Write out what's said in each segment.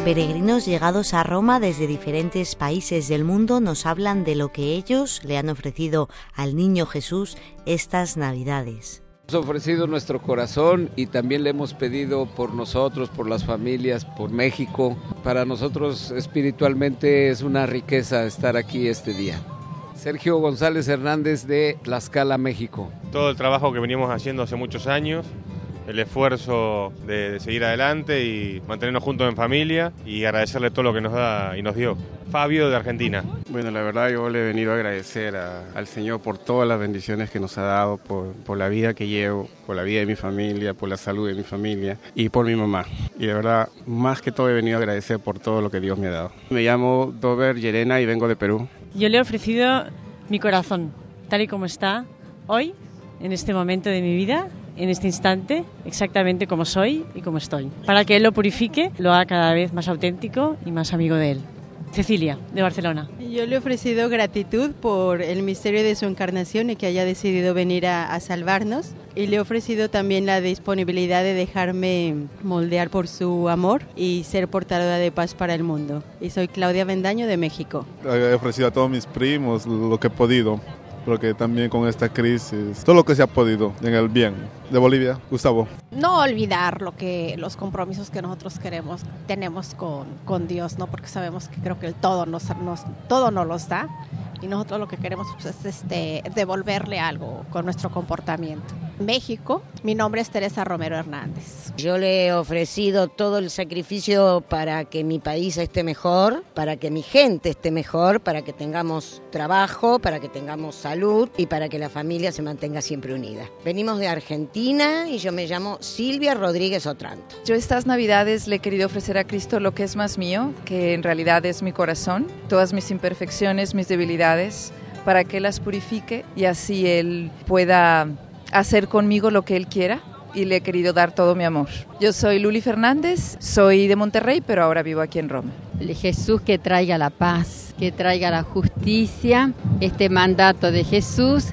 Peregrinos llegados a Roma desde diferentes países del mundo nos hablan de lo que ellos le han ofrecido al Niño Jesús estas Navidades. Hemos ofrecido nuestro corazón y también le hemos pedido por nosotros, por las familias, por México. Para nosotros espiritualmente es una riqueza estar aquí este día. Sergio González Hernández de Tlaxcala, México. Todo el trabajo que venimos haciendo hace muchos años, el esfuerzo de seguir adelante y mantenernos juntos en familia y agradecerle todo lo que nos da y nos dio. Fabio de Argentina. Bueno, la verdad yo le he venido a agradecer al Señor por todas las bendiciones que nos ha dado, por la vida que llevo, por la vida de mi familia, por la salud de mi familia y por mi mamá. Y de verdad, más que todo he venido a agradecer por todo lo que Dios me ha dado. Me llamo Dover Llerena y vengo de Perú. Yo le he ofrecido mi corazón, tal y como está hoy, en este momento de mi vida, en este instante, exactamente como soy y como estoy, para que Él lo purifique, lo haga cada vez más auténtico y más amigo de Él. Cecilia, de Barcelona. Yo le he ofrecido gratitud por el misterio de su encarnación y que haya decidido venir a salvarnos. Y le he ofrecido también la disponibilidad de dejarme moldear por su amor y ser portadora de paz para el mundo. Y soy Claudia Bendaño de México. He ofrecido a todos mis primos lo que he podido, porque también con esta crisis, todo lo que se ha podido en el bien. De Bolivia, Gustavo. No olvidar los compromisos que nosotros tenemos con Dios, ¿no? Porque sabemos que creo que el todo nos los da y nosotros lo que queremos pues, es devolverle algo con nuestro comportamiento. México, mi nombre es Teresa Romero Hernández. Yo le he ofrecido todo el sacrificio para que mi país esté mejor, para que mi gente esté mejor, para que tengamos trabajo, para que tengamos salud y para que la familia se mantenga siempre unida. Venimos de Argentina y yo me llamo Silvia Rodríguez Otranto. Yo estas Navidades le he querido ofrecer a Cristo lo que es más mío, que en realidad es mi corazón, todas mis imperfecciones, mis debilidades, para que Él las purifique y así Él pueda hacer conmigo lo que Él quiera, y le he querido dar todo mi amor. Yo soy Luli Fernández, soy de Monterrey, pero ahora vivo aquí en Roma. Jesús que traiga la paz, que traiga la justicia, este mandato de Jesús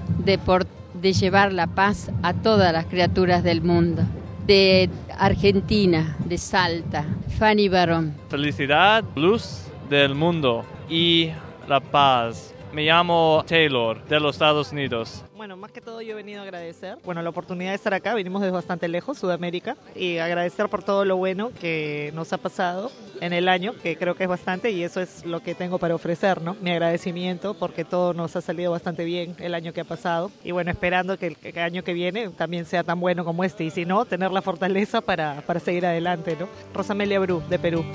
de llevar la paz a todas las criaturas del mundo. De Argentina, de Salta, Fanny Barón. Felicidad, luz del mundo y la paz. Me llamo Taylor, de los Estados Unidos. Bueno, más que todo yo he venido a agradecer, la oportunidad de estar acá, vinimos desde bastante lejos, Sudamérica, y agradecer por todo lo bueno que nos ha pasado en el año, que creo que es bastante, y eso es lo que tengo para ofrecer, ¿no? Mi agradecimiento, porque todo nos ha salido bastante bien el año que ha pasado, y bueno, esperando que el año que viene también sea tan bueno como este, y si no, tener la fortaleza para seguir adelante, ¿no? Rosamelia Bru, de Perú.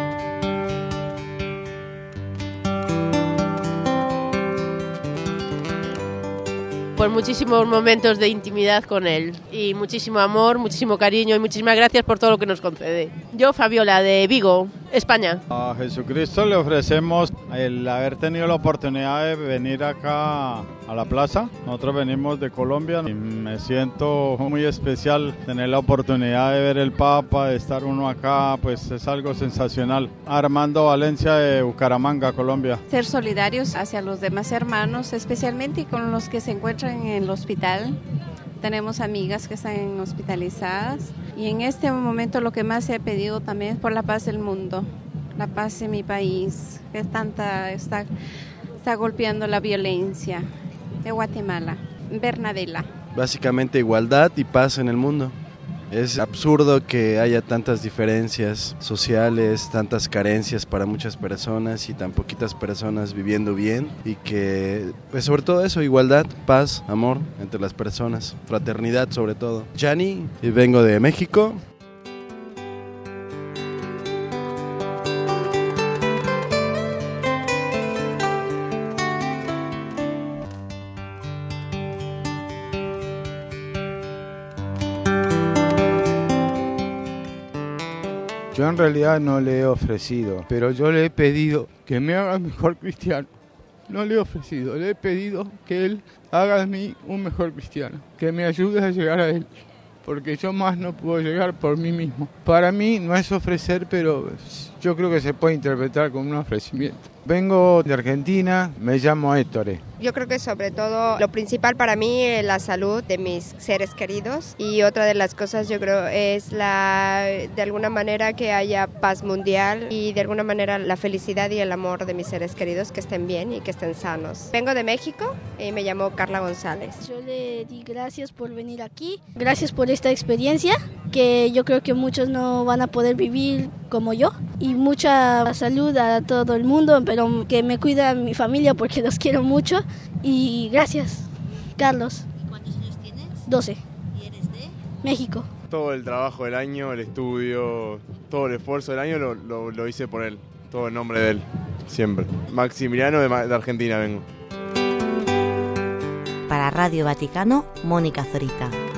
Por muchísimos momentos de intimidad con Él y muchísimo amor, muchísimo cariño y muchísimas gracias por todo lo que nos concede. Yo, Fabiola, de Vigo, España. A Jesucristo le ofrecemos el haber tenido la oportunidad de venir acá a la plaza. Nosotros venimos de Colombia y me siento muy especial tener la oportunidad de ver el Papa, de estar uno acá, pues es algo sensacional. Armando Valencia de Bucaramanga, Colombia. Ser solidarios hacia los demás hermanos, especialmente con los que se encuentran en el hospital. Tenemos amigas que están hospitalizadas y en este momento lo que más he pedido también es por la paz del mundo, la paz en mi país, que está golpeando la violencia. De Guatemala, Bernadela. Básicamente igualdad y paz en el mundo. Es absurdo que haya tantas diferencias sociales, tantas carencias para muchas personas y tan poquitas personas viviendo bien y que, pues sobre todo eso, igualdad, paz, amor entre las personas, fraternidad sobre todo. Gianni, y vengo de México. Yo en realidad no le he ofrecido, pero yo le he pedido que me haga mejor cristiano. No le he ofrecido, le he pedido que Él haga de mí un mejor cristiano, que me ayude a llegar a Él, porque yo más no puedo llegar por mí mismo. Para mí no es ofrecer, pero yo creo que se puede interpretar como un ofrecimiento. Vengo de Argentina, me llamo Héctor. Yo creo que sobre todo lo principal para mí es la salud de mis seres queridos, y otra de las cosas yo creo es de alguna manera que haya paz mundial y de alguna manera la felicidad y el amor de mis seres queridos, que estén bien y que estén sanos. Vengo de México y me llamo Carla González. Yo le di gracias por venir aquí, gracias por esta experiencia que yo creo que muchos no van a poder vivir como yo, y mucha salud a todo el mundo, pero que me cuida mi familia porque los quiero mucho. Y gracias, Carlos. ¿Cuántos años tienes? 12. ¿Y eres de? México. Todo el trabajo del año, el estudio, todo el esfuerzo del año lo hice por él, todo en nombre de él, siempre. Maximiliano de Argentina vengo. Para Radio Vaticano, Mónica Zorita.